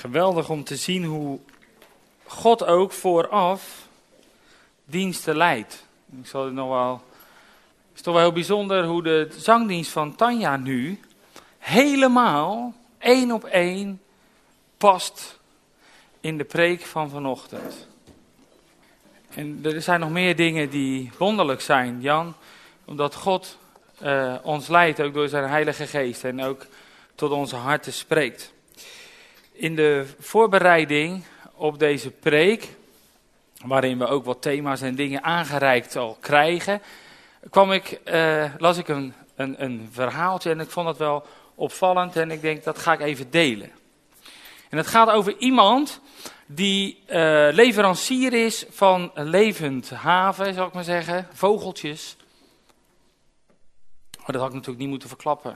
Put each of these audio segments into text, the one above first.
Geweldig om te zien hoe God ook vooraf diensten leidt. Ik zal het nog wel. Het is toch wel heel bijzonder hoe de zangdienst van Tanja nu helemaal 1 op 1 past in de preek van vanochtend. En er zijn nog meer dingen die wonderlijk zijn, Jan, omdat God ons leidt ook door zijn Heilige Geest en ook tot onze harten spreekt. In de voorbereiding op deze preek, waarin we ook wat thema's en dingen aangereikt al krijgen, las ik een verhaaltje en ik vond dat wel opvallend en ik denk dat ga ik even delen. En het gaat over iemand die leverancier is van levend haven, zal ik maar zeggen, vogeltjes. Maar dat had ik natuurlijk niet moeten verklappen.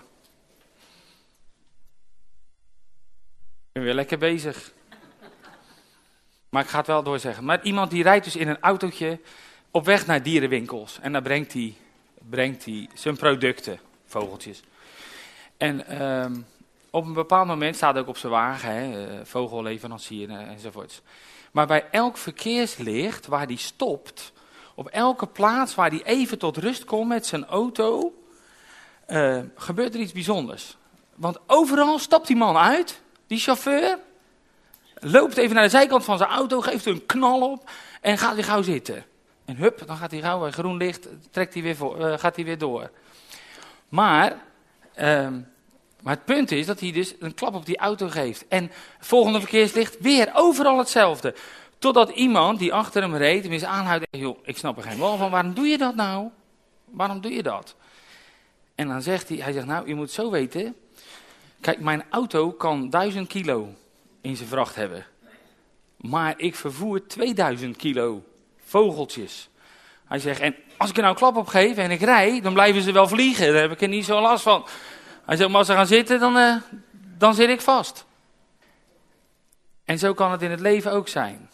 Ik ben weer lekker bezig. Maar ik ga het wel doorzeggen. Maar iemand die rijdt dus in een autootje op weg naar dierenwinkels. En daar brengt hij zijn producten, vogeltjes. En op een bepaald moment staat ook op zijn wagen, vogelleverancier enzovoorts. Maar bij elk verkeerslicht waar hij stopt, op elke plaats waar hij even tot rust komt met zijn auto, gebeurt er iets bijzonders. Want overal stapt die man uit, die chauffeur, loopt even naar de zijkant van zijn auto, geeft er een knal op en gaat weer gauw zitten. En hup, dan gaat hij gauw bij groen licht, gaat hij weer door. Maar het punt is dat hij dus een klap op die auto geeft. En volgende verkeerslicht weer overal hetzelfde. Totdat iemand die achter hem reed hem eens aanhoudt en joh, ik snap er geen wal van, waarom doe je dat nou? Waarom doe je dat? En dan zegt hij zegt nou, je moet zo weten, kijk, mijn auto kan 1000 kilo in zijn vracht hebben. Maar ik vervoer 2000 kilo vogeltjes. Hij zegt, en als ik er nou een klap op geef en ik rij, dan blijven ze wel vliegen. Daar heb ik er niet zo last van. Hij zegt, maar als ze gaan zitten, dan zit ik vast. En zo kan het in het leven ook zijn.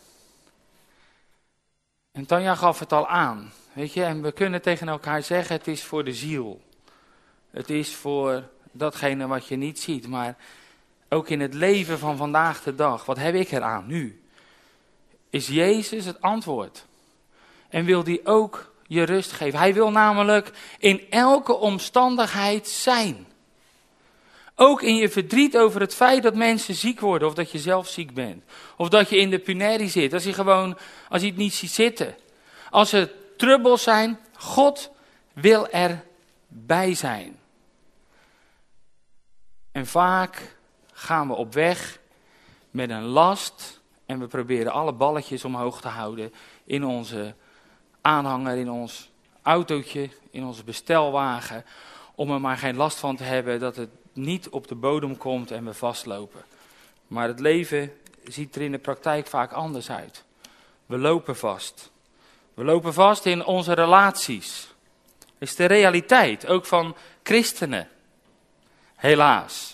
En Tanja gaf het al aan. Weet je, en we kunnen tegen elkaar zeggen, het is voor de ziel. Het is voor datgene wat je niet ziet. Maar ook in het leven van vandaag de dag, wat heb ik eraan nu? Is Jezus het antwoord? En wil die ook je rust geven? Hij wil namelijk in elke omstandigheid zijn. Ook in je verdriet over het feit dat mensen ziek worden of dat je zelf ziek bent. Of dat je in de punerie zit, als je het niet ziet zitten. Als er trubbels zijn, God wil erbij zijn. En vaak gaan we op weg met een last en we proberen alle balletjes omhoog te houden in onze aanhanger, in ons autootje, in onze bestelwagen, om er maar geen last van te hebben dat het niet op de bodem komt en we vastlopen. Maar het leven ziet er in de praktijk vaak anders uit. We lopen vast. We lopen vast in onze relaties. Dat is de realiteit, ook van christenen. Helaas.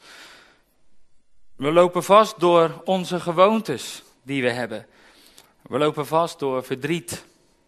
We lopen vast door onze gewoontes die we hebben. We lopen vast door verdriet.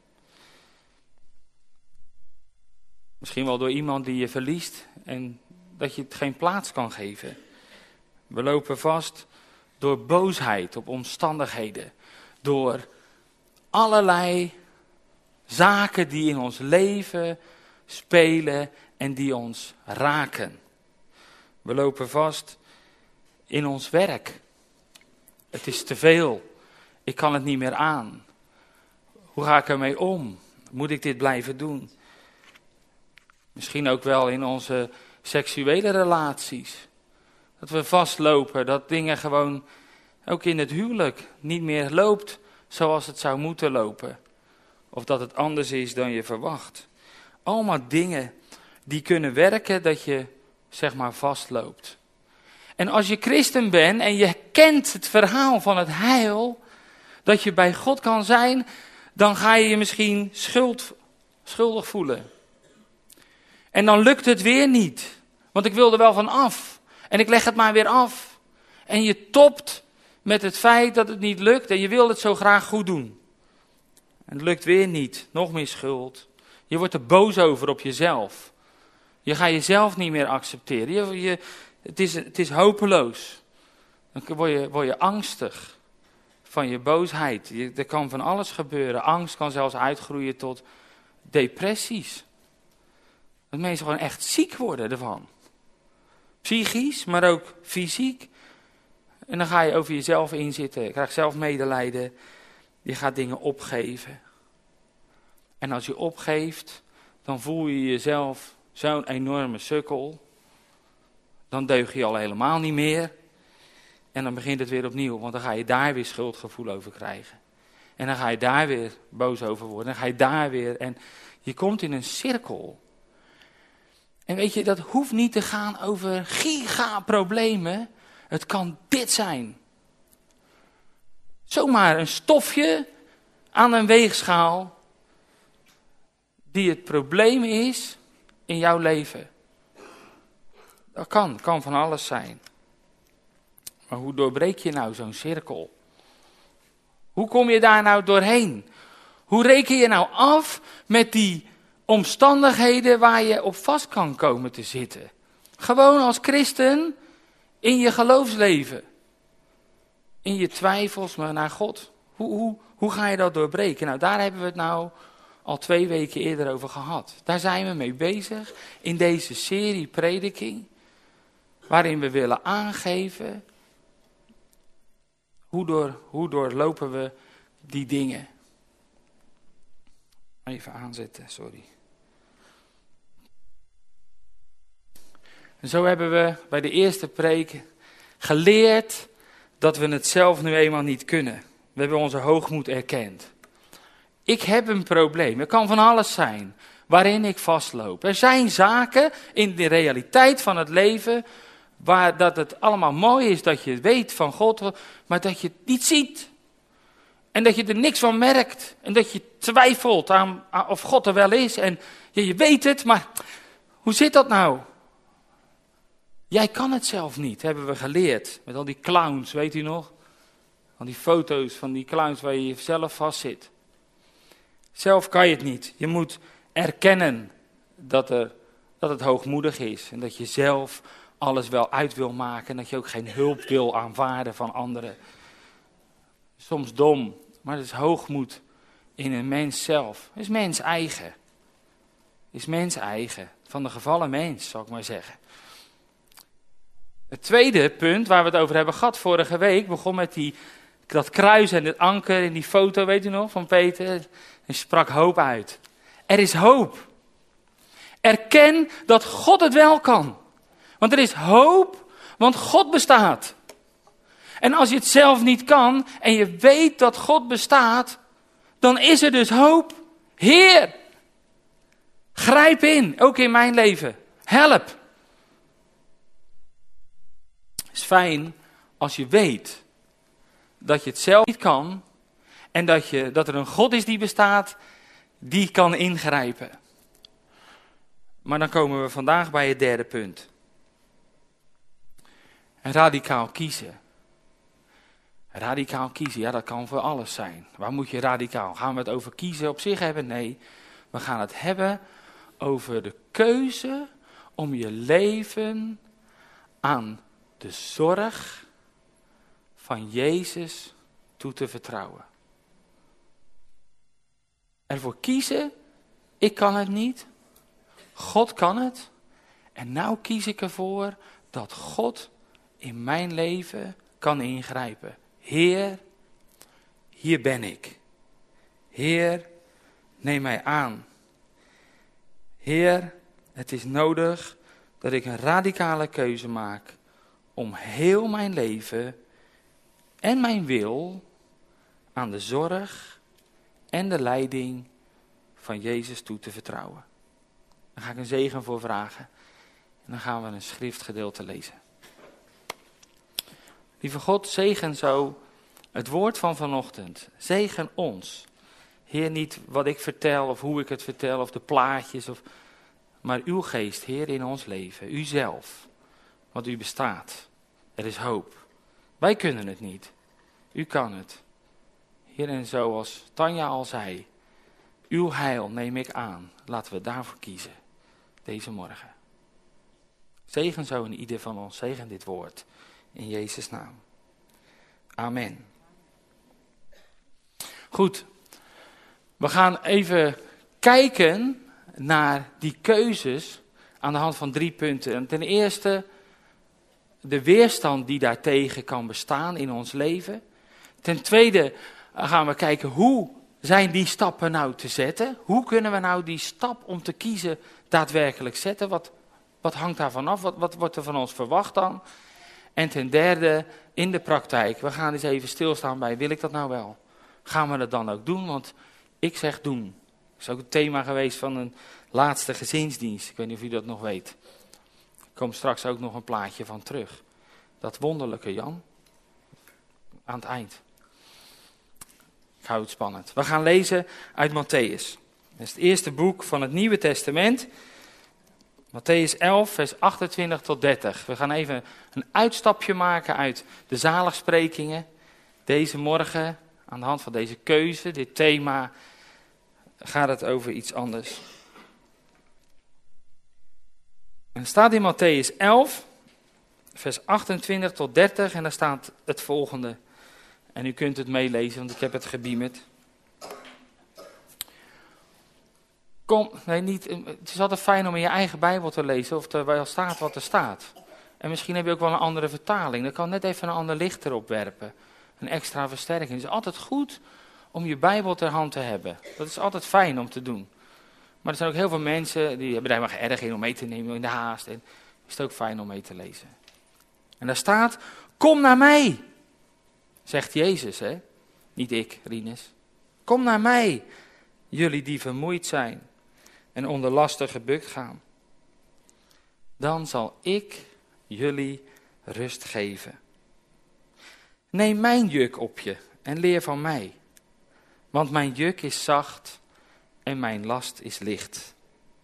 Misschien wel door iemand die je verliest en dat je het geen plaats kan geven. We lopen vast door boosheid op omstandigheden. Door allerlei zaken die in ons leven spelen en die ons raken. We lopen vast in ons werk. Het is te veel. Ik kan het niet meer aan. Hoe ga ik ermee om? Moet ik dit blijven doen? Misschien ook wel in onze seksuele relaties. Dat we vastlopen, dat dingen gewoon ook in het huwelijk niet meer loopt zoals het zou moeten lopen. Of dat het anders is dan je verwacht. Allemaal dingen die kunnen werken dat je zeg maar vastloopt. En als je christen bent en je kent het verhaal van het heil, dat je bij God kan zijn, dan ga je je misschien schuldig voelen. En dan lukt het weer niet. Want ik wil er wel van af. En ik leg het maar weer af. En je topt met het feit dat het niet lukt en je wil het zo graag goed doen. En het lukt weer niet. Nog meer schuld. Je wordt er boos over op jezelf. Je gaat jezelf niet meer accepteren. Het is hopeloos. Dan word je angstig van je boosheid. Er kan van alles gebeuren. Angst kan zelfs uitgroeien tot depressies. Dat mensen gewoon echt ziek worden ervan. Psychisch, maar ook fysiek. En dan ga je over jezelf inzitten. Je krijgt zelf medelijden. Je gaat dingen opgeven. En als je opgeeft, dan voel je jezelf zo'n enorme sukkel. Dan deug je al helemaal niet meer. En dan begint het weer opnieuw, want dan ga je daar weer schuldgevoel over krijgen. En dan ga je daar weer boos over worden. Dan ga je daar weer. En je komt in een cirkel. En weet je, dat hoeft niet te gaan over gigaproblemen. Het kan dit zijn. Zomaar een stofje aan een weegschaal die het probleem is in jouw leven. Dat kan van alles zijn. Maar hoe doorbreek je nou zo'n cirkel? Hoe kom je daar nou doorheen? Hoe reken je nou af met die omstandigheden waar je op vast kan komen te zitten? Gewoon als christen in je geloofsleven. In je twijfels maar naar God. Hoe ga je dat doorbreken? Nou, daar hebben we het nou al 2 weken eerder over gehad. Daar zijn we mee bezig in deze serie prediking. Waarin we willen aangeven, hoe doorlopen we die dingen. Even aanzetten, sorry. En zo hebben we bij de eerste preek geleerd dat we het zelf nu eenmaal niet kunnen. We hebben onze hoogmoed erkend. Ik heb een probleem, het kan van alles zijn, waarin ik vastloop. Er zijn zaken in de realiteit van het leven waar dat het allemaal mooi is dat je weet van God, maar dat je het niet ziet. En dat je er niks van merkt. En dat je twijfelt aan of God er wel is. En je weet het, maar hoe zit dat nou? Jij kan het zelf niet, hebben we geleerd. Met al die clowns, weet u nog? Al die foto's van die clowns waar je zelf vast zit. Zelf kan je het niet. Je moet erkennen dat het hoogmoedig is. En dat je zelf alles wel uit wil maken. En dat je ook geen hulp wil aanvaarden van anderen. Soms dom, maar het is hoogmoed in een mens zelf. Het is mens eigen. Het is mens eigen. Van de gevallen mens, zal ik maar zeggen. Het tweede punt waar we het over hebben gehad vorige week begon met dat kruis en het anker in die foto, weet u nog, van Peter. En sprak hoop uit. Er is hoop. Erken dat God het wel kan. Want er is hoop, want God bestaat. En als je het zelf niet kan en je weet dat God bestaat, dan is er dus hoop. Heer, grijp in, ook in mijn leven. Help. Het is fijn als je weet dat je het zelf niet kan en dat er een God is die bestaat, die kan ingrijpen. Maar dan komen we vandaag bij het derde punt. Radicaal kiezen. Radicaal kiezen, ja, dat kan voor alles zijn. Waar moet je radicaal? Gaan we het over kiezen op zich hebben? Nee, we gaan het hebben over de keuze om je leven aan de zorg van Jezus toe te vertrouwen. Ervoor kiezen, ik kan het niet, God kan het. En nou kies ik ervoor dat God in mijn leven kan ingrijpen. Heer, hier ben ik. Heer, neem mij aan. Heer, het is nodig dat ik een radicale keuze maak om heel mijn leven en mijn wil aan de zorg en de leiding van Jezus toe te vertrouwen. Daar ga ik een zegen voor vragen. En dan gaan we een schriftgedeelte lezen. Lieve God, zegen zo het woord van vanochtend. Zegen ons. Heer, niet wat ik vertel of hoe ik het vertel of de plaatjes. Maar uw geest, Heer, in ons leven. U zelf. Want u bestaat. Er is hoop. Wij kunnen het niet. U kan het. Heer, en zoals Tanja al zei. Uw heil neem ik aan. Laten we daarvoor kiezen. Deze morgen. Zegen zo in ieder van ons. Zegen dit woord. In Jezus' naam. Amen. Goed, we gaan even kijken naar die keuzes aan de hand van 3 punten. En ten eerste de weerstand die daartegen kan bestaan in ons leven. Ten tweede gaan we kijken hoe zijn die stappen nou te zetten. Hoe kunnen we nou die stap om te kiezen daadwerkelijk zetten? Wat hangt daarvan af? Wat wordt er van ons verwacht dan? En ten derde in de praktijk. We gaan eens even stilstaan bij, wil ik dat nou wel? Gaan we dat dan ook doen? Want ik zeg doen. Dat is ook het thema geweest van een laatste gezinsdienst. Ik weet niet of u dat nog weet. Er komt straks ook nog een plaatje van terug. Dat wonderlijke Jan. Aan het eind. Ik hou het spannend. We gaan lezen uit Mattheüs. Dat is het eerste boek van het Nieuwe Testament. Mattheüs 11, vers 28 tot 30. We gaan even een uitstapje maken uit de zaligsprekingen. Deze morgen, aan de hand van deze keuze, dit thema, gaat het over iets anders. En het staat in Mattheüs 11, vers 28 tot 30 en daar staat het volgende. En u kunt het meelezen, want ik heb het gebeamerd. Het is altijd fijn om in je eigen Bijbel te lezen of er wel staat wat er staat. En misschien heb je ook wel een andere vertaling. Dan kan net even een ander licht erop werpen. Een extra versterking. Het is altijd goed om je Bijbel ter hand te hebben. Dat is altijd fijn om te doen. Maar er zijn ook heel veel mensen die hebben daar maar erg in om mee te nemen in de haast. En is het ook fijn om mee te lezen. En daar staat, kom naar mij. Zegt Jezus, hè? Niet ik, Rinus. Kom naar mij, jullie die vermoeid zijn en onder lasten gebukt gaan. Dan zal ik jullie rust geven. Neem mijn juk op je en leer van mij. Want mijn juk is zacht en mijn last is licht.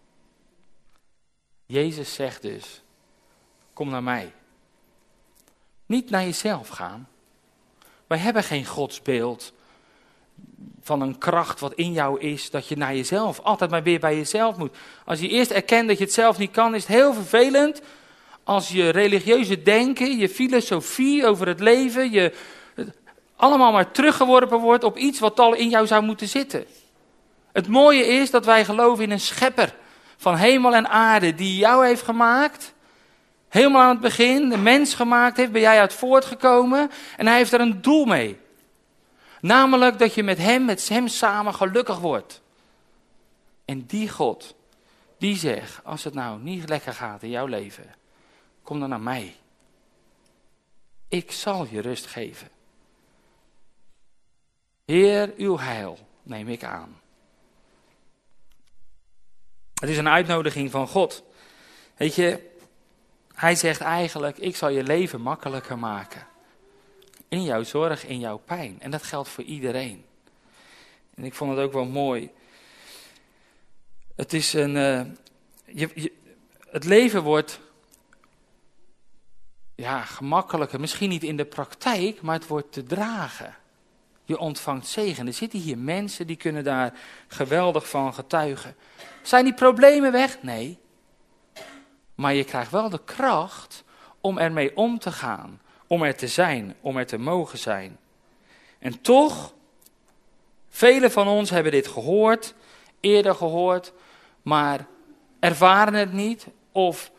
Jezus zegt dus, kom naar mij. Niet naar jezelf gaan. Wij hebben geen godsbeeld van een kracht wat in jou is, dat je naar jezelf altijd maar weer bij jezelf moet. Als je eerst erkent dat je het zelf niet kan, is het heel vervelend als je religieuze denken, je filosofie over het leven, allemaal maar teruggeworpen wordt op iets wat al in jou zou moeten zitten. Het mooie is dat wij geloven in een schepper van hemel en aarde die jou heeft gemaakt. Helemaal aan het begin, de mens gemaakt heeft, ben jij uit voortgekomen en hij heeft er een doel mee. Namelijk dat je met hem samen gelukkig wordt. En die God, die zegt, als het nou niet lekker gaat in jouw leven, kom dan naar mij. Ik zal je rust geven. Heer, uw heil neem ik aan. Het is een uitnodiging van God. Weet je, hij zegt eigenlijk, ik zal je leven makkelijker maken. In jouw zorg, in jouw pijn. En dat geldt voor iedereen. En ik vond het ook wel mooi. Het is het leven wordt gemakkelijker. Misschien niet in de praktijk, maar het wordt te dragen. Je ontvangt zegen. Er zitten hier mensen die kunnen daar geweldig van getuigen. Zijn die problemen weg? Nee. Maar je krijgt wel de kracht om ermee om te gaan. Om er te zijn, om er te mogen zijn. En toch, velen van ons hebben dit gehoord, eerder gehoord, maar ervaren het niet of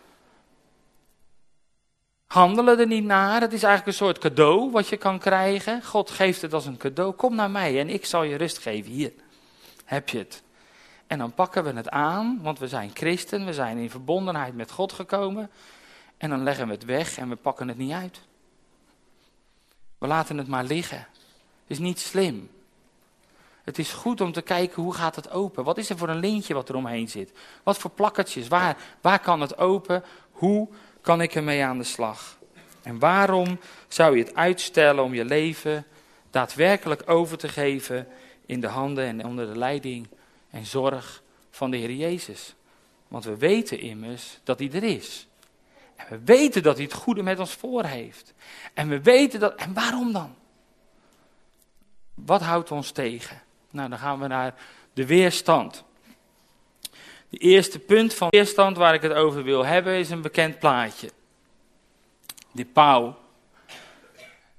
handelen er niet naar. Het is eigenlijk een soort cadeau wat je kan krijgen. God geeft het als een cadeau. Kom naar mij en ik zal je rust geven. Hier, heb je het. En dan pakken we het aan, want we zijn christen, we zijn in verbondenheid met God gekomen. En dan leggen we het weg en we pakken het niet uit. We laten het maar liggen. Het is niet slim. Het is goed om te kijken hoe gaat het open. Wat is er voor een lintje wat er omheen zit? Wat voor plakkertjes? Waar kan het open? Hoe kan ik ermee aan de slag? En waarom zou je het uitstellen om je leven daadwerkelijk over te geven in de handen en onder de leiding en zorg van de Heer Jezus? Want we weten immers dat hij er is. En we weten dat hij het goede met ons voor heeft. En we weten dat... En waarom dan? Wat houdt ons tegen? Nou, dan gaan we naar de weerstand. Het eerste punt van weerstand waar ik het over wil hebben is een bekend plaatje. Die pauw.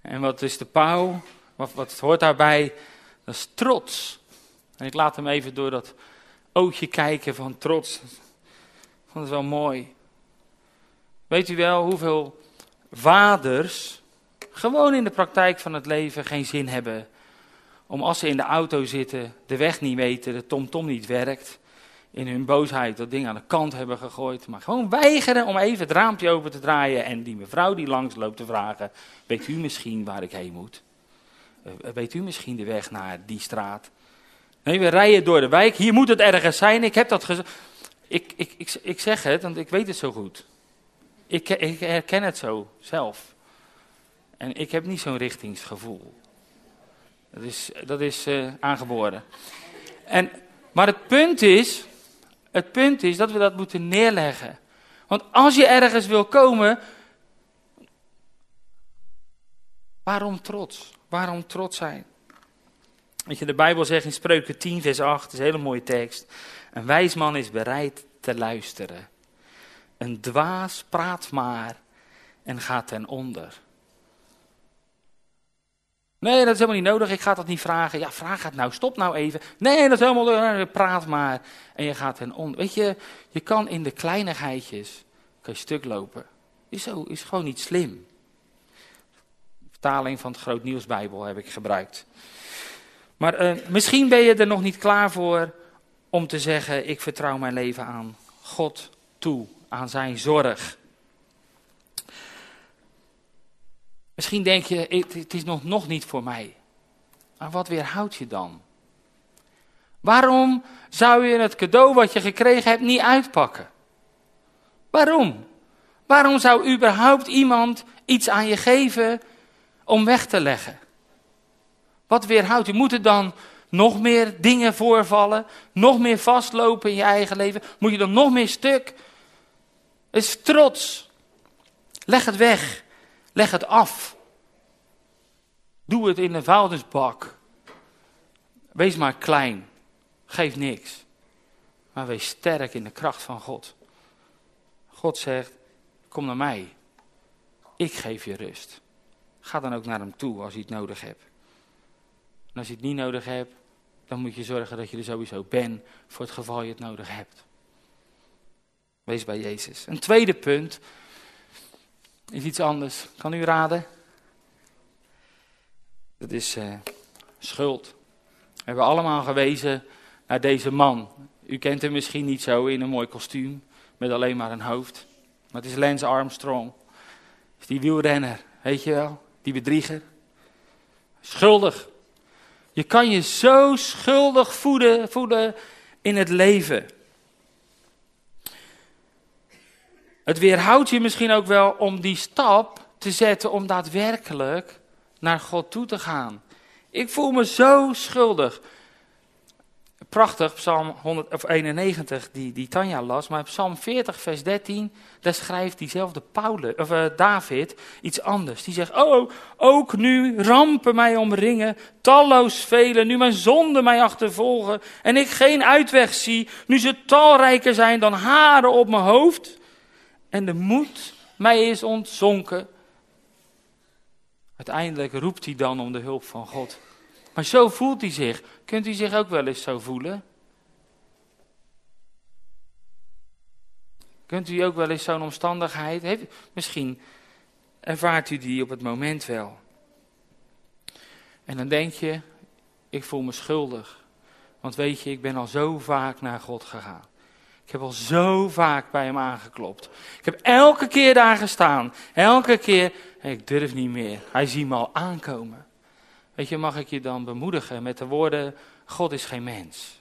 En wat is de pauw? Wat hoort daarbij? Dat is trots. En ik laat hem even door dat oogje kijken van trots. Dat is wel mooi. Weet u wel hoeveel vaders gewoon in de praktijk van het leven geen zin hebben om als ze in de auto zitten, de weg niet weten, de tomtom niet werkt, in hun boosheid dat ding aan de kant hebben gegooid, maar gewoon weigeren om even het raampje open te draaien en die mevrouw die langs loopt te vragen, weet u misschien waar ik heen moet? Weet u misschien de weg naar die straat? Nee, we rijden door de wijk, hier moet het ergens zijn, ik heb dat gezegd. Ik zeg het, want ik weet het zo goed. Ik herken het zo zelf. En ik heb niet zo'n richtingsgevoel. Dat is aangeboren. Maar het punt is dat we dat moeten neerleggen. Want als je ergens wil komen, waarom trots? Waarom trots zijn? Weet je, de Bijbel zegt in Spreuken 10 vers 8, dat is een hele mooie tekst. Een wijs man is bereid te luisteren. Een dwaas praat maar en gaat ten onder. Nee, dat is helemaal niet nodig, ik ga dat niet vragen. Ja, vraag het nou, stop nou even. Nee, dat is helemaal, praat maar en je gaat ten onder. Weet je, je kan in de kleinigheidjes, kan je stuk lopen. Is gewoon niet slim. Vertaling van het Groot Nieuwsbijbel heb ik gebruikt. Maar misschien ben je er nog niet klaar voor om te zeggen, ik vertrouw mijn leven aan God toe, aan zijn zorg. Misschien denk je, het is nog niet voor mij. Maar wat weerhoudt je dan? Waarom zou je het cadeau wat je gekregen hebt niet uitpakken? Waarom? Waarom zou überhaupt iemand iets aan je geven om weg te leggen? Wat weerhoudt je? Moet er dan nog meer dingen voorvallen? Nog meer vastlopen in je eigen leven? Moet je dan nog meer stuk? Het is trots. Leg het weg. Leg het af. Doe het in de vuilnisbak. Wees maar klein. Geef niks. Maar wees sterk in de kracht van God. God zegt, kom naar mij. Ik geef je rust. Ga dan ook naar hem toe als je het nodig hebt. En als je het niet nodig hebt, dan moet je zorgen dat je er sowieso bent voor het geval je het nodig hebt. Wees bij Jezus. Een tweede punt is iets anders. Kan u raden? Dat is schuld. We hebben allemaal gewezen naar deze man. U kent hem misschien niet zo in een mooi kostuum, met alleen maar een hoofd. Maar het is Lance Armstrong. Het is die wielrenner, weet je wel? Die bedrieger. Schuldig. Je kan je zo schuldig voelen in het leven. Het weerhoudt je misschien ook wel om die stap te zetten om daadwerkelijk naar God toe te gaan. Ik voel me zo schuldig. Prachtig, Psalm 191 die Tanja las, maar Psalm 40 vers 13, daar schrijft diezelfde David iets anders. Die zegt, ook nu rampen mij omringen, talloos velen, nu mijn zonden mij achtervolgen en ik geen uitweg zie, nu ze talrijker zijn dan haren op mijn hoofd en de moed mij is ontzonken. Uiteindelijk roept hij dan om de hulp van God. Maar zo voelt hij zich. Kunt u zich ook wel eens zo voelen? Kunt u ook wel eens zo'n omstandigheid? Misschien ervaart u die op het moment wel. En dan denk je, ik voel me schuldig. Want weet je, ik ben al zo vaak naar God gegaan. Ik heb al zo vaak bij hem aangeklopt. Ik heb elke keer daar gestaan. Elke keer, ik durf niet meer. Hij ziet me al aankomen. Weet je, mag ik je dan bemoedigen met de woorden, God is geen mens.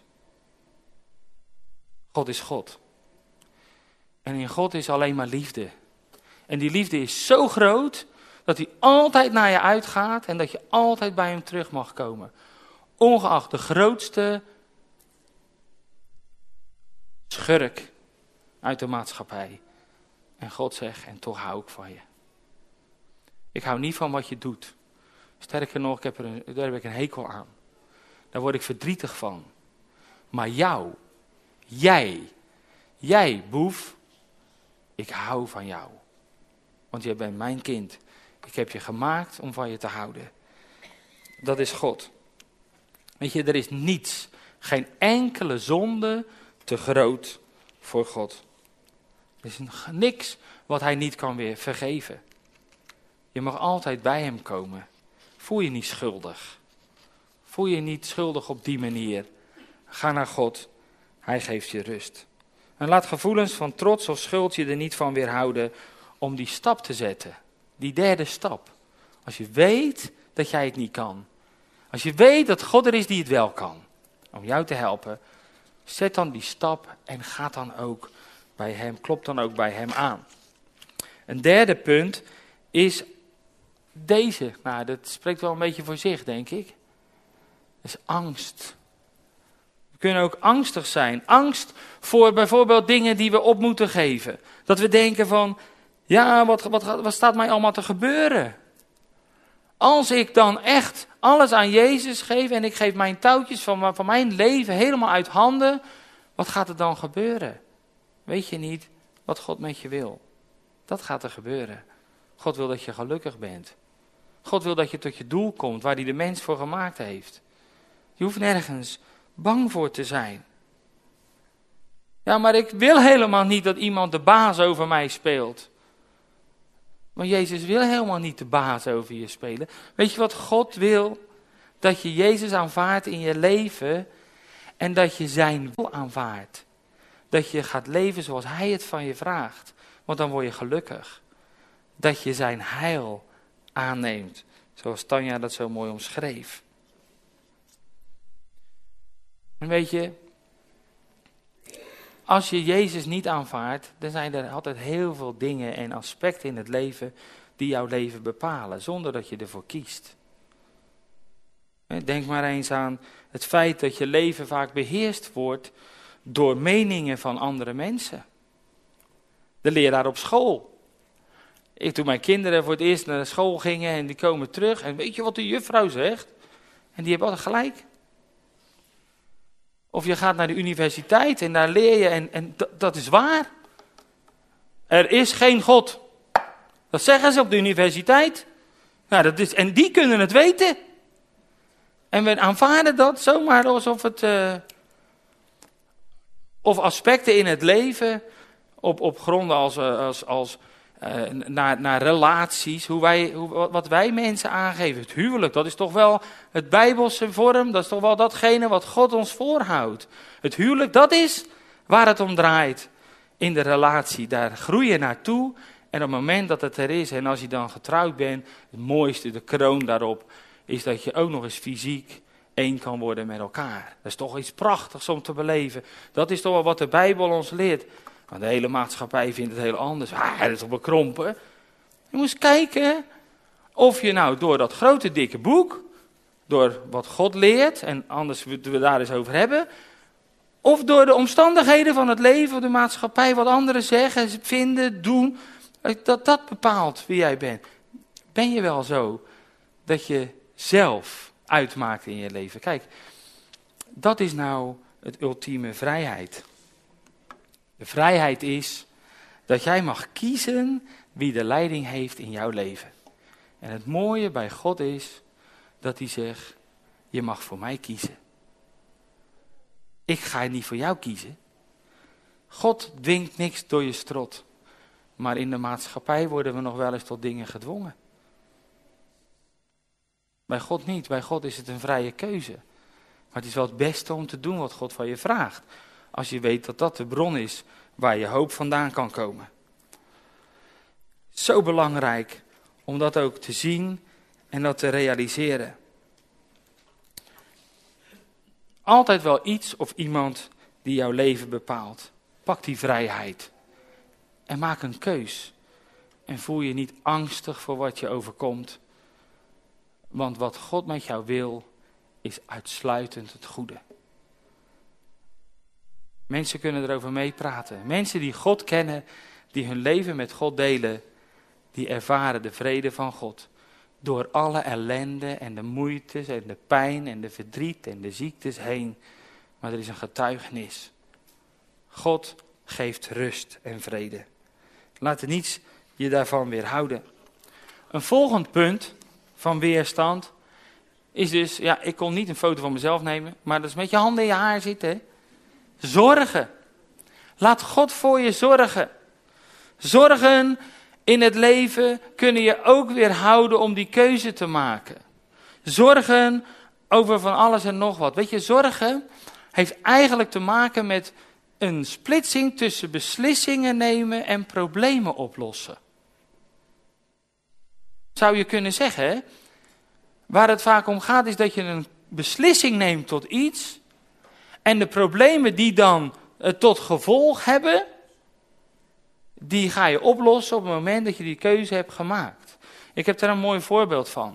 God is God. En in God is alleen maar liefde. En die liefde is zo groot, dat hij altijd naar je uitgaat en dat je altijd bij hem terug mag komen. Ongeacht de grootste schurk uit de maatschappij. En God zegt, en toch hou ik van je. Ik hou niet van wat je doet. Sterker nog, daar heb ik een hekel aan. Daar word ik verdrietig van. Maar jij boef, ik hou van jou. Want jij bent mijn kind. Ik heb je gemaakt om van je te houden. Dat is God. Weet je, er is niets, geen enkele zonde te groot voor God. Er is niks wat hij niet kan weer vergeven. Je mag altijd bij hem komen. Voel je niet schuldig. Voel je niet schuldig op die manier. Ga naar God. Hij geeft je rust. En laat gevoelens van trots of schuld je er niet van weerhouden om die stap te zetten. Die derde stap. Als je weet dat jij het niet kan. Als je weet dat God er is die het wel kan. Om jou te helpen. Zet dan die stap en ga dan ook bij hem. Klop dan ook bij hem aan. Een derde punt is deze. Nou, dat spreekt wel een beetje voor zich, denk ik. Dat is angst. We kunnen ook angstig zijn. Angst voor bijvoorbeeld dingen die we op moeten geven. Dat we denken van, ja, wat staat mij allemaal te gebeuren? Als ik dan echt alles aan Jezus geef en ik geef mijn touwtjes van mijn leven helemaal uit handen, wat gaat er dan gebeuren? Weet je niet wat God met je wil? Dat gaat er gebeuren. God wil dat je gelukkig bent. God wil dat je tot je doel komt waar hij de mens voor gemaakt heeft. Je hoeft nergens bang voor te zijn. Ja, maar ik wil helemaal niet dat iemand de baas over mij speelt. Maar Jezus wil helemaal niet de baas over je spelen. Weet je wat God wil? Dat je Jezus aanvaardt in je leven en dat je zijn wil aanvaardt. Dat je gaat leven zoals hij het van je vraagt. Want dan word je gelukkig. Dat je zijn heil aanneemt. Zoals Tanja dat zo mooi omschreef. En weet je, als je Jezus niet aanvaardt, dan zijn er altijd heel veel dingen en aspecten in het leven die jouw leven bepalen, zonder dat je ervoor kiest. Denk maar eens aan het feit dat je leven vaak beheerst wordt door meningen van andere mensen. De leraar op school. Toen mijn kinderen voor het eerst naar school gingen en die komen terug en weet je wat de juffrouw zegt? En die hebben altijd gelijk. Of je gaat naar de universiteit en daar leer je en dat is waar. Er is geen God. Dat zeggen ze op de universiteit. Nou, en die kunnen het weten. En we aanvaarden dat zomaar alsof het... of aspecten in het leven op gronden als naar relaties, wat wij mensen aangeven. Het huwelijk, dat is toch wel het Bijbelse vorm, dat is toch wel datgene wat God ons voorhoudt. Het huwelijk, dat is waar het om draait in de relatie. Daar groei je naartoe en op het moment dat het er is en als je dan getrouwd bent, het mooiste, de kroon daarop, is dat je ook nog eens fysiek één kan worden met elkaar. Dat is toch iets prachtigs om te beleven. Dat is toch wel wat de Bijbel ons leert. Maar de hele maatschappij vindt het heel anders. Dat is toch bekrompen. Je moet kijken of je nou door dat grote dikke boek, door wat God leert, en anders moeten we daar eens over hebben, of door de omstandigheden van het leven, de maatschappij, wat anderen zeggen, vinden, doen, dat bepaalt wie jij bent. Ben je wel zo dat je zelf uitmaakt in je leven? Kijk, dat is nou het ultieme vrijheid. De vrijheid is dat jij mag kiezen wie de leiding heeft in jouw leven. En het mooie bij God is dat hij zegt, je mag voor mij kiezen. Ik ga niet voor jou kiezen. God dwingt niks door je strot. Maar in de maatschappij worden we nog wel eens tot dingen gedwongen. Bij God niet. Bij God is het een vrije keuze. Maar het is wel het beste om te doen wat God van je vraagt. Als je weet dat dat de bron is waar je hoop vandaan kan komen. Zo belangrijk om dat ook te zien en dat te realiseren. Altijd wel iets of iemand die jouw leven bepaalt. Pak die vrijheid en maak een keus. En voel je niet angstig voor wat je overkomt. Want wat God met jou wil, is uitsluitend het goede. Mensen kunnen erover meepraten. Mensen die God kennen, die hun leven met God delen, die ervaren de vrede van God. Door alle ellende en de moeites en de pijn en de verdriet en de ziektes heen. Maar er is een getuigenis. God geeft rust en vrede. Laat niets je daarvan weerhouden. Een volgend punt van weerstand is dus, ja, ik kon niet een foto van mezelf nemen, maar dat is met je handen in je haar zitten. Hè? Zorgen. Laat God voor je zorgen. Zorgen in het leven kunnen je ook weerhouden om die keuze te maken. Zorgen over van alles en nog wat. Weet je, zorgen heeft eigenlijk te maken met een splitsing tussen beslissingen nemen en problemen oplossen. Zou je kunnen zeggen, hè? Waar het vaak om gaat is dat je een beslissing neemt tot iets en de problemen die dan tot gevolg hebben, die ga je oplossen op het moment dat je die keuze hebt gemaakt. Ik heb daar een mooi voorbeeld van.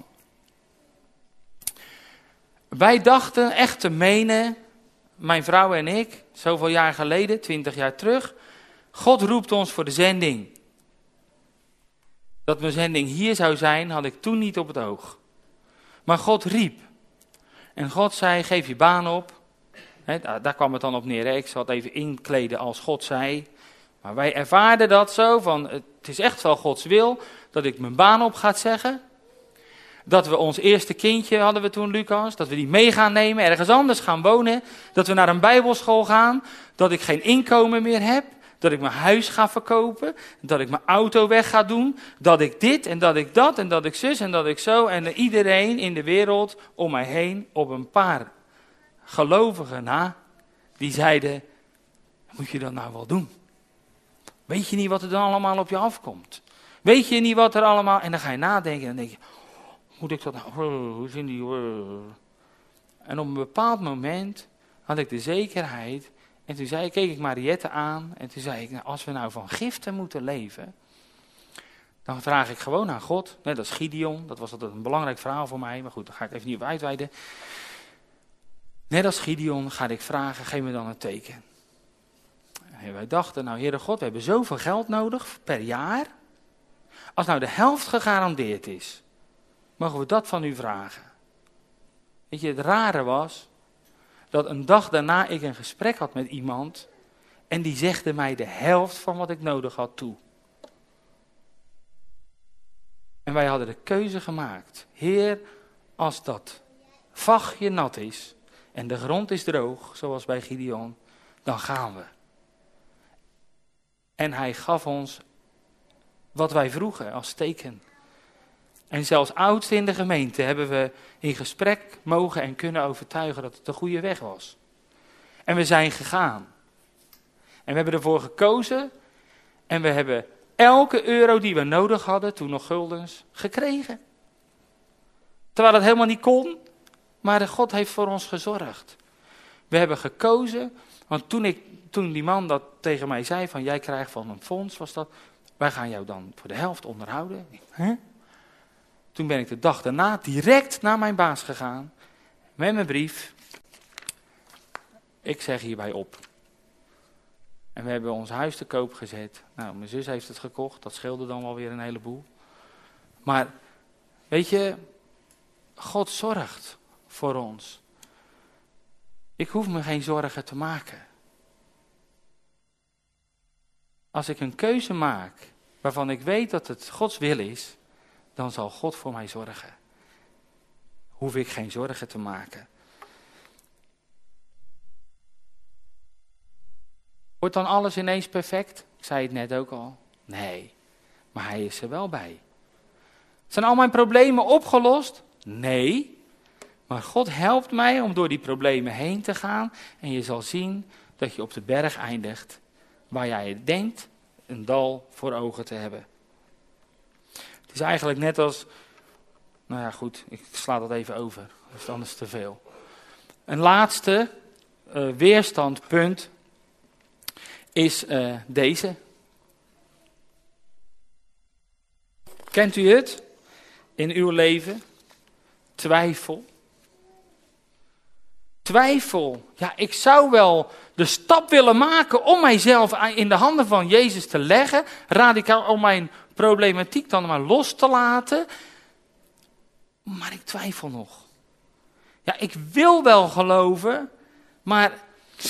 Wij dachten echt te menen, mijn vrouw en ik, zoveel jaar geleden, 20 jaar terug, God roept ons voor de zending. Dat mijn zending hier zou zijn, had ik toen niet op het oog. Maar God riep. En God zei, geef je baan op. Daar kwam het dan op neer. Ik zal het even inkleden als God zei. Maar wij ervaarden dat zo, van het is echt wel Gods wil, dat ik mijn baan op ga zeggen. Dat we ons eerste kindje hadden we toen, Lucas, dat we die mee gaan nemen, ergens anders gaan wonen. Dat we naar een bijbelschool gaan, dat ik geen inkomen meer heb. Dat ik mijn huis ga verkopen, dat ik mijn auto weg ga doen. Dat ik dit en dat ik dat en dat ik zus en dat ik zo. En iedereen in de wereld om mij heen op een paar gelovigen na, die zeiden, moet je dat nou wel doen? Weet je niet wat er dan allemaal op je afkomt? Weet je niet wat er allemaal... En dan ga je nadenken en dan denk je, moet ik dat nou... Hoe zien die... En op een bepaald moment had ik de zekerheid. En toen keek ik Mariette aan. En toen zei ik, nou, als we nou van giften moeten leven, dan vraag ik gewoon aan God. Net als Gideon, dat was altijd een belangrijk verhaal voor mij. Maar goed, daar ga ik even niet op uitweiden. Net als Gideon ga ik vragen, geef me dan een teken. En wij dachten, nou Heere God, we hebben zoveel geld nodig per jaar. Als nou de helft gegarandeerd is, mogen we dat van u vragen. Weet je, het rare was, dat een dag daarna ik een gesprek had met iemand en die zegde mij de helft van wat ik nodig had toe. En wij hadden de keuze gemaakt. Heer, als dat vachtje nat is en de grond is droog, zoals bij Gideon, dan gaan we. En hij gaf ons wat wij vroegen als teken. En zelfs oudsten in de gemeente hebben we in gesprek mogen en kunnen overtuigen dat het de goede weg was. En we zijn gegaan. En we hebben ervoor gekozen. En we hebben elke euro die we nodig hadden, toen nog guldens, gekregen. Terwijl het helemaal niet kon, maar God heeft voor ons gezorgd. We hebben gekozen, want toen die man dat tegen mij zei, van jij krijgt van een fonds, was dat, wij gaan jou dan voor de helft onderhouden. Huh? Toen ben ik de dag daarna direct naar mijn baas gegaan, met mijn brief. Ik zeg hierbij op. En we hebben ons huis te koop gezet. Nou, mijn zus heeft het gekocht, dat scheelde dan wel weer een heleboel. Maar, weet je, God zorgt voor ons. Ik hoef me geen zorgen te maken. Als ik een keuze maak waarvan ik weet dat het Gods wil is, dan zal God voor mij zorgen. Hoef ik geen zorgen te maken. Wordt dan alles ineens perfect? Ik zei het net ook al. Nee, maar hij is er wel bij. Zijn al mijn problemen opgelost? Nee, maar God helpt mij om door die problemen heen te gaan. En je zal zien dat je op de berg eindigt waar jij denkt een dal voor ogen te hebben. Het is eigenlijk net als, nou ja goed, ik sla dat even over, dat is anders te veel. Een laatste weerstandpunt is deze. Kent u het in uw leven? Twijfel. Twijfel. Ja, ik zou wel de stap willen maken om mijzelf in de handen van Jezus te leggen. Radicaal om mijn problematiek dan maar los te laten. Maar ik twijfel nog. Ja, ik wil wel geloven, maar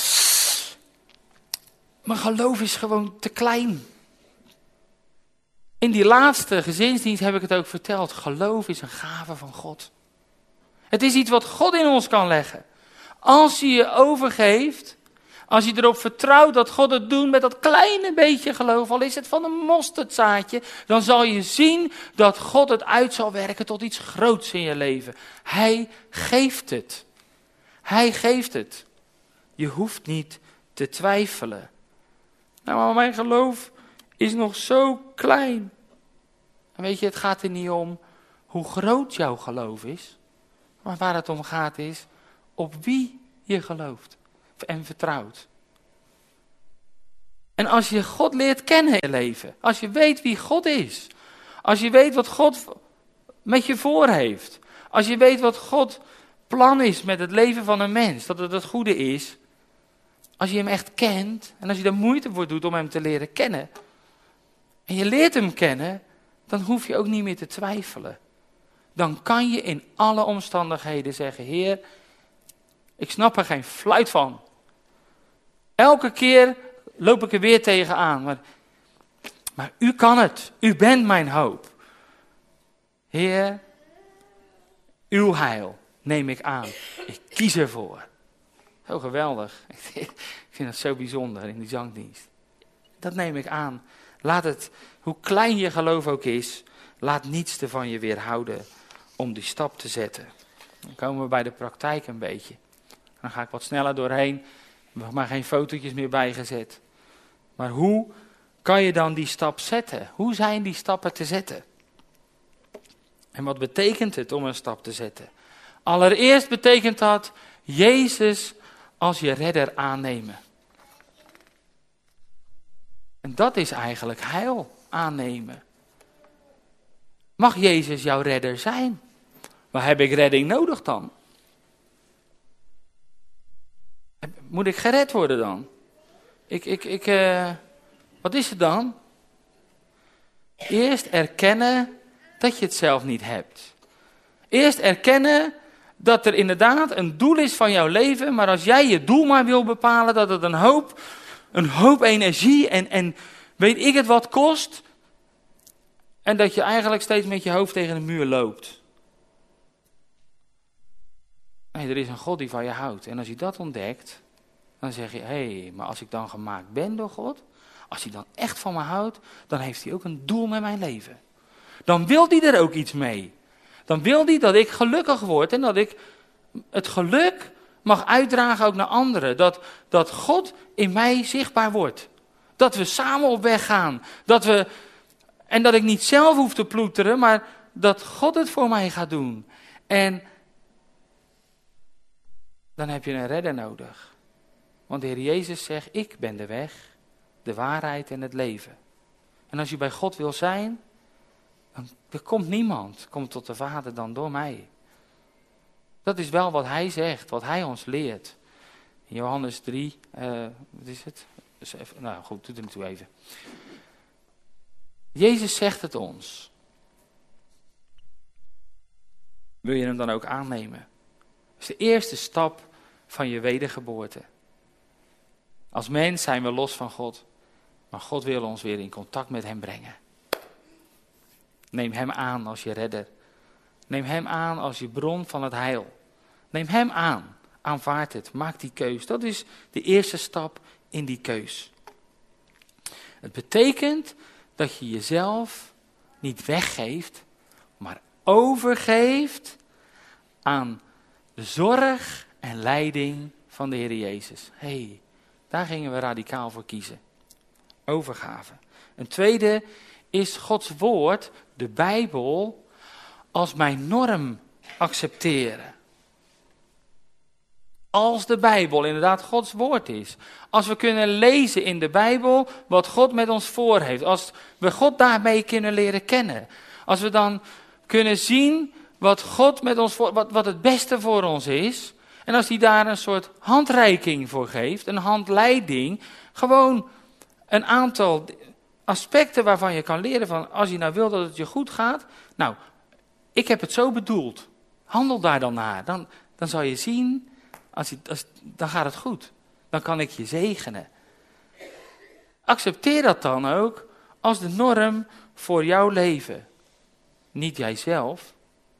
mijn geloof is gewoon te klein. In die laatste gezinsdienst heb ik het ook verteld. Geloof is een gave van God. Het is iets wat God in ons kan leggen. Als je je overgeeft, als je erop vertrouwt dat God het doet met dat kleine beetje geloof, al is het van een mosterdzaadje, dan zal je zien dat God het uit zal werken tot iets groots in je leven. Hij geeft het. Hij geeft het. Je hoeft niet te twijfelen. Nou, maar mijn geloof is nog zo klein. En weet je, het gaat er niet om hoe groot jouw geloof is. Maar waar het om gaat is op wie je gelooft en vertrouwt. En als je God leert kennen in je leven, als je weet wie God is, als je weet wat God met je voor heeft, als je weet wat God plan is met het leven van een mens, dat het goede is, als je hem echt kent en als je er moeite voor doet om hem te leren kennen, en je leert hem kennen, dan hoef je ook niet meer te twijfelen. Dan kan je in alle omstandigheden zeggen, Heer, ik snap er geen fluit van. Elke keer loop ik er weer tegenaan. Maar u kan het. U bent mijn hoop. Heer, uw heil neem ik aan. Ik kies ervoor. Zo geweldig. Ik vind het zo bijzonder in die zangdienst. Dat neem ik aan. Laat het, hoe klein je geloof ook is, laat niets ervan je weerhouden om die stap te zetten. Dan komen we bij de praktijk een beetje. Dan ga ik wat sneller doorheen. Er zijn maar geen fotootjes meer bijgezet. Maar hoe kan je dan die stap zetten? Hoe zijn die stappen te zetten? En wat betekent het om een stap te zetten? Allereerst betekent dat Jezus als je redder aannemen. En dat is eigenlijk heil aannemen. Mag Jezus jouw redder zijn? Waar heb ik redding nodig dan? Moet ik gered worden dan? Wat is het dan? Eerst erkennen dat je het zelf niet hebt. Eerst erkennen dat er inderdaad een doel is van jouw leven, maar als jij je doel maar wil bepalen, dat het een hoop energie en weet ik het wat kost, en dat je eigenlijk steeds met je hoofd tegen de muur loopt. Nee, er is een God die van je houdt. En als je dat ontdekt, dan zeg je, hé, maar als ik dan gemaakt ben door God, als hij dan echt van me houdt, dan heeft hij ook een doel met mijn leven. Dan wil hij er ook iets mee. Dan wil hij dat ik gelukkig word en dat ik het geluk mag uitdragen ook naar anderen. Dat God in mij zichtbaar wordt. Dat we samen op weg gaan. En dat ik niet zelf hoef te ploeteren, maar dat God het voor mij gaat doen. En dan heb je een redder nodig. Want de Heer Jezus zegt, ik ben de weg, de waarheid en het leven. En als je bij God wil zijn, dan er komt niemand, komt tot de Vader dan door mij. Dat is wel wat hij zegt, wat hij ons leert. In Johannes 3, wat is het? Nou goed, doe het er toe even. Jezus zegt het ons. Wil je hem dan ook aannemen? Dat is de eerste stap van je wedergeboorte. Als mens zijn we los van God, maar God wil ons weer in contact met hem brengen. Neem hem aan als je redder. Neem hem aan als je bron van het heil. Neem hem aan. Aanvaard het. Maak die keus. Dat is de eerste stap in die keus. Het betekent dat je jezelf niet weggeeft, maar overgeeft aan de zorg en leiding van de Heer Jezus. Daar gingen we radicaal voor kiezen. Overgave. Een tweede is Gods woord, de Bijbel, als mijn norm accepteren. Als de Bijbel inderdaad Gods woord is. Als we kunnen lezen in de Bijbel wat God met ons voor heeft. Als we God daarmee kunnen leren kennen. Als we dan kunnen zien wat God met ons voor, wat het beste voor ons is. En als hij daar een soort handreiking voor geeft, een handleiding. Gewoon een aantal aspecten waarvan je kan leren van als je nou wil dat het je goed gaat. Nou, ik heb het zo bedoeld. Handel daar dan naar. Dan zal je zien, dan gaat het goed. Dan kan ik je zegenen. Accepteer dat dan ook als de norm voor jouw leven niet jijzelf,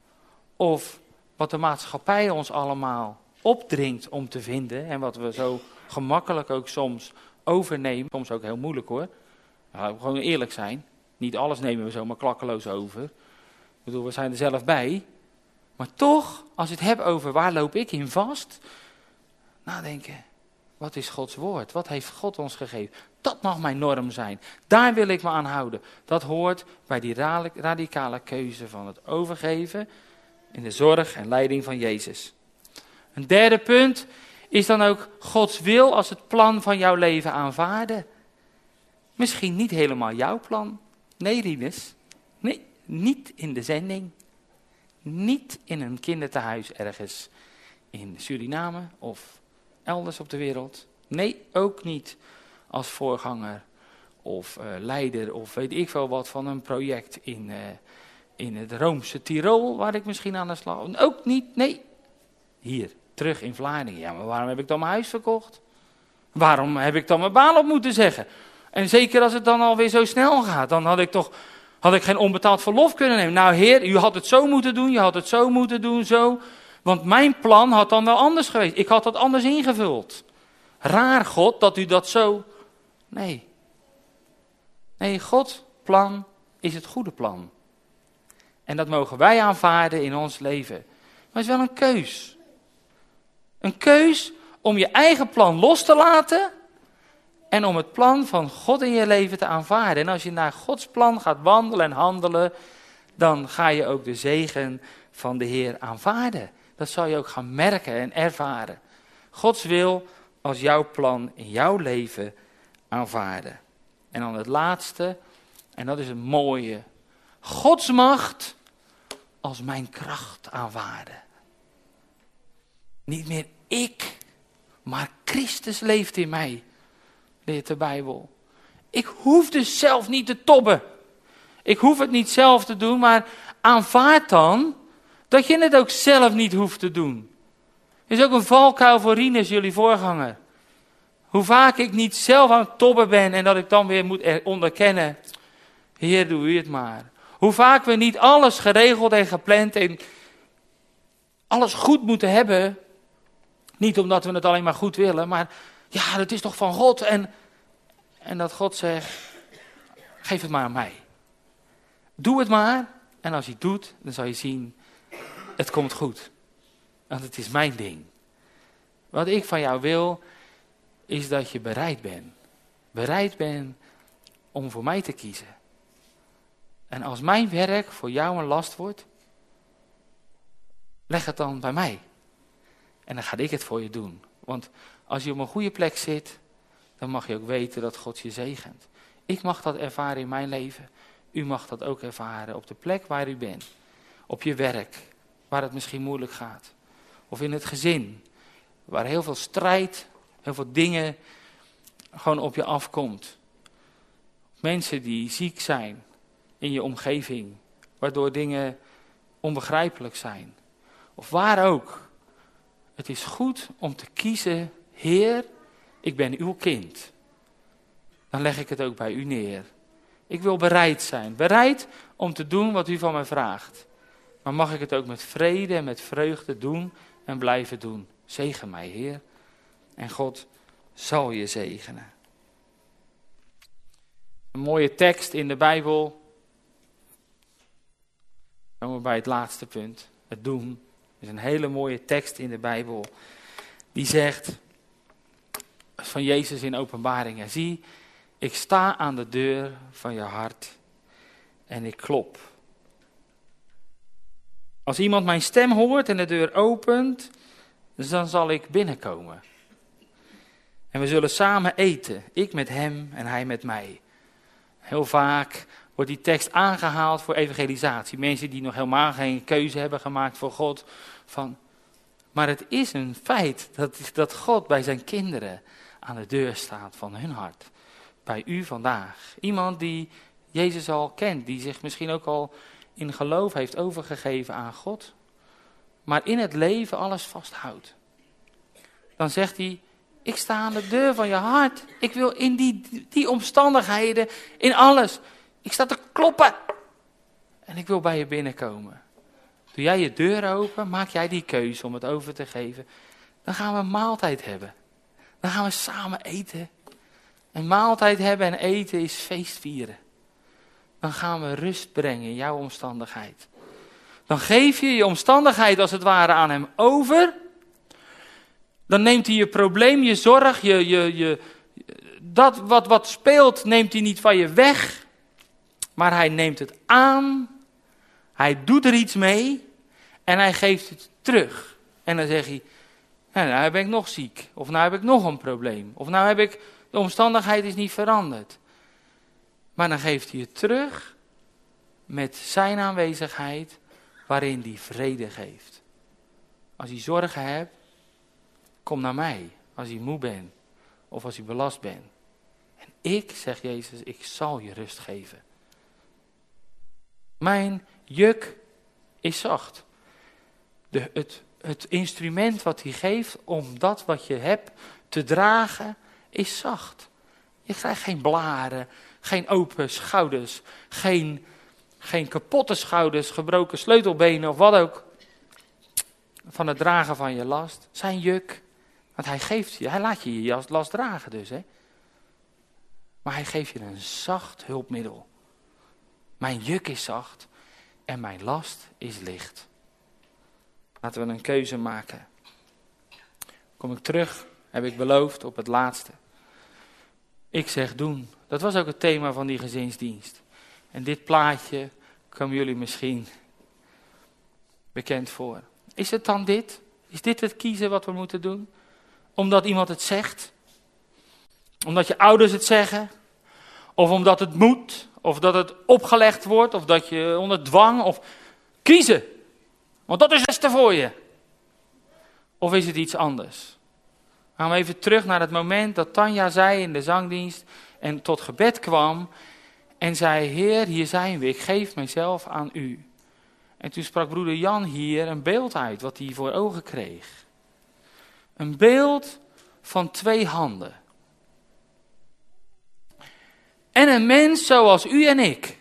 of wat de maatschappij ons allemaal opdringt om te vinden, en wat we zo gemakkelijk ook soms overnemen, soms ook heel moeilijk hoor, nou, gewoon eerlijk zijn, niet alles nemen we zomaar klakkeloos over, ik bedoel, we zijn er zelf bij, maar toch, als je het hebt over waar loop ik in vast, nadenken, wat is Gods woord, wat heeft God ons gegeven, dat mag mijn norm zijn, daar wil ik me aan houden, dat hoort bij die radicale keuze van het overgeven in de zorg en leiding van Jezus. Een derde punt is dan ook Gods wil als het plan van jouw leven aanvaarden. Misschien niet helemaal jouw plan. Nee, Rinus. Nee, niet in de zending. Niet in een kindertehuis ergens in Suriname of elders op de wereld. Nee, ook niet als voorganger of leider of weet ik veel wat van een project in het Roomse Tirol, waar ik misschien aan de slag. Ook niet, nee. Hier, terug in Vlaardingen. Ja, maar waarom heb ik dan mijn huis verkocht? Waarom heb ik dan mijn baan op moeten zeggen? En zeker als het dan alweer zo snel gaat, dan had ik geen onbetaald verlof kunnen nemen. Nou Heer, u had het zo moeten doen, je had het zo moeten doen, zo. Want mijn plan had dan wel anders geweest. Ik had dat anders ingevuld. Raar God, dat u dat zo... Nee. Nee, Gods plan is het goede plan. En dat mogen wij aanvaarden in ons leven. Maar het is wel een keus. Een keus om je eigen plan los te laten en om het plan van God in je leven te aanvaarden. En als je naar Gods plan gaat wandelen en handelen, dan ga je ook de zegen van de Heer aanvaarden. Dat zal je ook gaan merken en ervaren. Gods wil als jouw plan in jouw leven aanvaarden. En dan het laatste, en dat is een mooie, Gods macht als mijn kracht aanvaarden. Niet meer ik, maar Christus leeft in mij, leert de Bijbel. Ik hoef dus zelf niet te tobben. Ik hoef het niet zelf te doen, maar aanvaard dan dat je het ook zelf niet hoeft te doen. Er is ook een valkuil voor Rinus, jullie voorganger. Hoe vaak ik niet zelf aan het tobben ben en dat ik dan weer moet onderkennen. Heer, doe u het maar. Hoe vaak we niet alles geregeld en gepland en alles goed moeten hebben. Niet omdat we het alleen maar goed willen, maar ja, dat is toch van God. En dat God zegt, geef het maar aan mij. Doe het maar. En als je het doet, dan zal je zien, het komt goed. Want het is mijn ding. Wat ik van jou wil, is dat je bereid bent. Bereid bent om voor mij te kiezen. En als mijn werk voor jou een last wordt, leg het dan bij mij. En dan ga ik het voor je doen. Want als je op een goede plek zit, dan mag je ook weten dat God je zegent. Ik mag dat ervaren in mijn leven. U mag dat ook ervaren op de plek waar u bent. Op je werk, waar het misschien moeilijk gaat. Of in het gezin, waar heel veel strijd, heel veel dingen gewoon op je afkomt. Mensen die ziek zijn in je omgeving, waardoor dingen onbegrijpelijk zijn. Of waar ook. Het is goed om te kiezen, Heer, ik ben uw kind. Dan leg ik het ook bij u neer. Ik wil bereid zijn. Bereid om te doen wat u van mij vraagt. Maar mag ik het ook met vrede en met vreugde doen en blijven doen. Zegen mij, Heer. En God zal je zegenen. Een mooie tekst in de Bijbel. Komen we bij het laatste punt. Het doen. Er is een hele mooie tekst in de Bijbel. Die zegt, van Jezus in Openbaringen. Zie, ik sta aan de deur van je hart en ik klop. Als iemand mijn stem hoort en de deur opent, dan zal ik binnenkomen. En we zullen samen eten, ik met hem en hij met mij. Heel vaak wordt die tekst aangehaald voor evangelisatie. Mensen die nog helemaal geen keuze hebben gemaakt voor God. Maar het is een feit dat God bij zijn kinderen aan de deur staat van hun hart. Bij u vandaag. Iemand die Jezus al kent, die zich misschien ook al in geloof heeft overgegeven aan God. Maar in het leven alles vasthoudt. Dan zegt hij, ik sta aan de deur van je hart. Ik wil in die omstandigheden, in alles. Ik sta te kloppen. En ik wil bij je binnenkomen. Doe jij je deur open, maak jij die keuze om het over te geven. Dan gaan we een maaltijd hebben. Dan gaan we samen eten. En maaltijd hebben en eten is feest vieren. Dan gaan we rust brengen in jouw omstandigheid. Dan geef je je omstandigheid als het ware aan hem over. Dan neemt hij je probleem, je zorg, dat wat speelt neemt hij niet van je weg. Maar hij neemt het aan. Hij doet er iets mee. En hij geeft het terug. En dan zegt hij, nou ben ik nog ziek. Of nou heb ik nog een probleem. Of nou heb ik, de omstandigheid is niet veranderd. Maar dan geeft hij het terug met zijn aanwezigheid waarin hij vrede geeft. Als je zorgen hebt, kom naar mij. Als je moe bent of als je belast bent. En ik, zegt Jezus, ik zal je rust geven. Mijn juk is zacht. Het instrument wat hij geeft om dat wat je hebt te dragen is zacht. Je krijgt geen blaren, geen open schouders, geen kapotte schouders, gebroken sleutelbenen of wat ook. Van het dragen van je last. Zijn juk. Want hij geeft je, hij laat je last dragen dus. Hè? Maar hij geeft je een zacht hulpmiddel. Mijn juk is zacht en mijn last is licht. Laten we een keuze maken. Kom ik terug, heb ik beloofd op het laatste. Ik zeg doen. Dat was ook het thema van die gezinsdienst. En dit plaatje komen jullie misschien bekend voor. Is het dan dit? Is dit het kiezen wat we moeten doen? Omdat iemand het zegt? Omdat je ouders het zeggen? Of omdat het moet? Of dat het opgelegd wordt? Of dat je onder dwang? Of kiezen? Want dat is het beste voor je. Of is het iets anders? Gaan we even terug naar het moment dat Tanja zei in de zangdienst en tot gebed kwam en zei, Heer, hier zijn we, ik geef mijzelf aan u. En toen sprak broeder Jan hier een beeld uit wat hij voor ogen kreeg. Een beeld van 2 handen. En een mens zoals u en ik.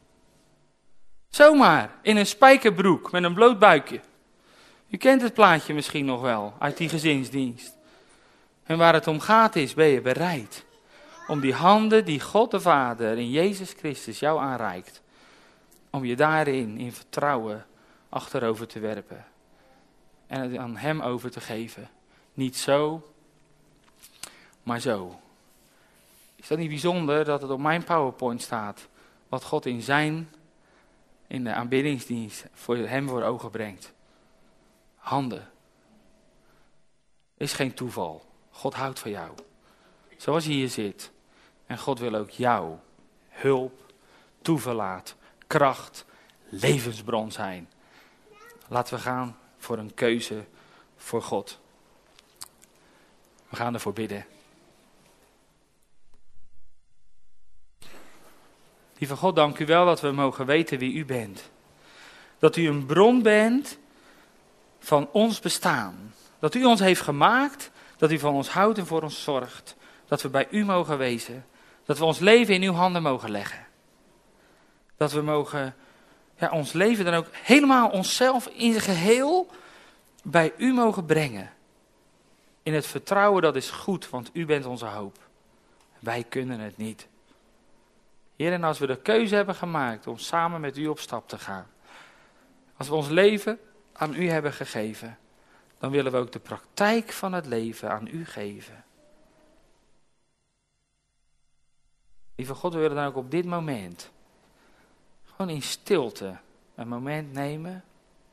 Zomaar, in een spijkerbroek met een bloot buikje. U kent het plaatje misschien nog wel, uit die gezinsdienst. En waar het om gaat is, ben je bereid om die handen die God de Vader in Jezus Christus jou aanreikt, om je daarin in vertrouwen achterover te werpen. En het aan hem over te geven. Niet zo, maar zo. Is dat niet bijzonder dat het op mijn PowerPoint staat, wat God in de aanbiddingsdienst voor hem voor ogen brengt. Handen. Is geen toeval. God houdt van jou. Zoals je hier zit. En God wil ook jou hulp, toeverlaat, kracht, levensbron zijn. Laten we gaan voor een keuze voor God. We gaan ervoor bidden. Lieve God, dank u wel dat we mogen weten wie u bent. Dat u een bron bent van ons bestaan. Dat u ons heeft gemaakt, dat u van ons houdt en voor ons zorgt. Dat we bij u mogen wezen. Dat we ons leven in uw handen mogen leggen. Dat we mogen, ons leven dan ook helemaal onszelf in zijn geheel bij u mogen brengen. In het vertrouwen dat is goed, want u bent onze hoop. Wij kunnen het niet. Heer, en als we de keuze hebben gemaakt om samen met u op stap te gaan. Als we ons leven aan u hebben gegeven, dan willen we ook de praktijk van het leven aan u geven. Lieve God, we willen dan ook op dit moment gewoon in stilte een moment nemen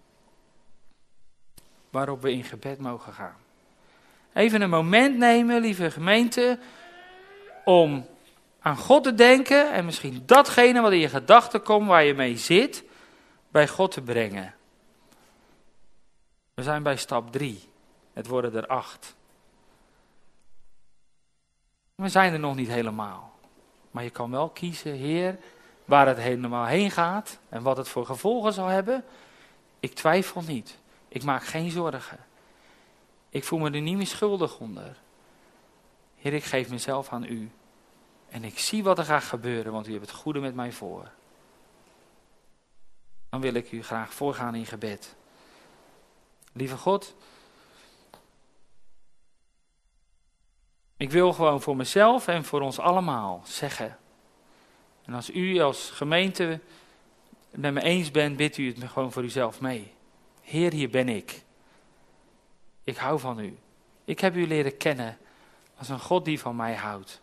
waarop we in gebed mogen gaan. Even een moment nemen, lieve gemeente, om aan God te denken en misschien datgene wat in je gedachten komt, waar je mee zit, bij God te brengen. We zijn bij stap 3. Het worden er 8. We zijn er nog niet helemaal. Maar je kan wel kiezen, Heer, waar het helemaal heen gaat en wat het voor gevolgen zal hebben. Ik twijfel niet. Ik maak geen zorgen. Ik voel me er niet meer schuldig onder. Heer, ik geef mezelf aan u. En ik zie wat er gaat gebeuren, want u hebt het goede met mij voor. Dan wil ik u graag voorgaan in gebed. Lieve God, ik wil gewoon voor mezelf en voor ons allemaal zeggen. En als u als gemeente het met me eens bent, bidt u het gewoon voor uzelf mee. Heer, hier ben ik. Ik hou van u. Ik heb u leren kennen als een God die van mij houdt.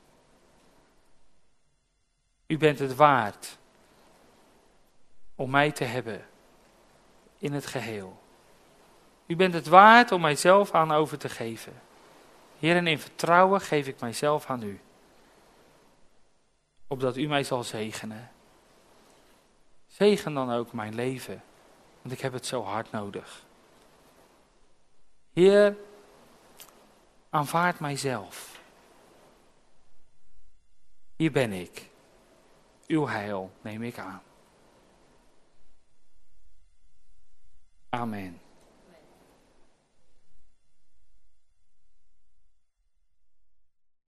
U bent het waard om mij te hebben in het geheel. U bent het waard om mijzelf aan over te geven. Heer, en in vertrouwen geef ik mijzelf aan u. Opdat u mij zal zegenen. Zegen dan ook mijn leven, want ik heb het zo hard nodig. Heer, aanvaard mijzelf. Hier ben ik. Uw heil neem ik aan. Amen.